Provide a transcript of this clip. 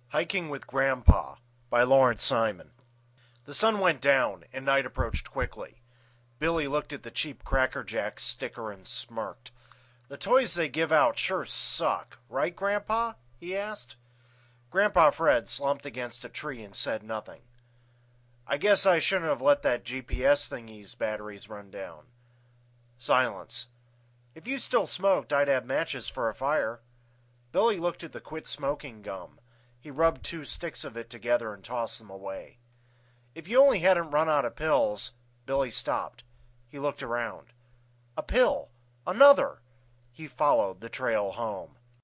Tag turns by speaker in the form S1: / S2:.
S1: Hiking with Grandpa by Lawrence Simon. The sun went down and night approached quickly. Billy looked at the cheap Cracker Jack sticker and smirked. The toys they give out sure suck, right, Grandpa? He asked. Grandpa Fred slumped against a tree and said nothing. I guess I shouldn't have let that GPS thingy's batteries run down. Silence. If you still smoked, I'd have matches for a fire. Billy looked at the quit smoking gum. He rubbed 2 sticks of it together and tossed them away. If you only hadn't run out of pills. Billy stopped. He looked around. A pill. Another. He followed the trail home.